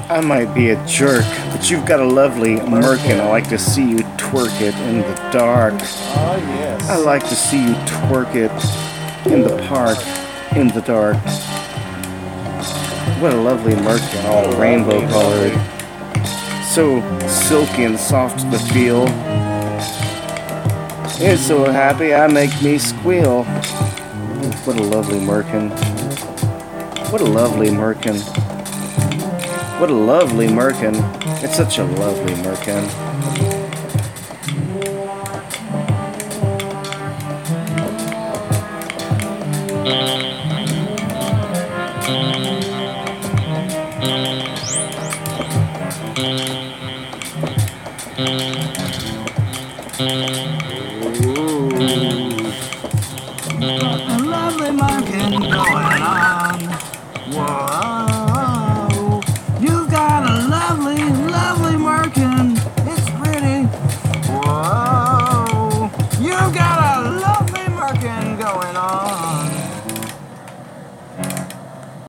I might be a jerk, but you've got a lovely merkin. I like to see you twerk it in the dark. Oh, yes. I like to see you twerk it in the park, in the dark. What a lovely merkin, all rainbow colored. So silky and soft to the feel. It's so happy I make me squeal. What a lovely merkin. What a lovely merkin. What a lovely merkin. It's such a lovely merkin. A lovely merkin going on. Whoa, you've got a lovely, lovely merkin. It's pretty. Whoa, you've got a lovely merkin going on.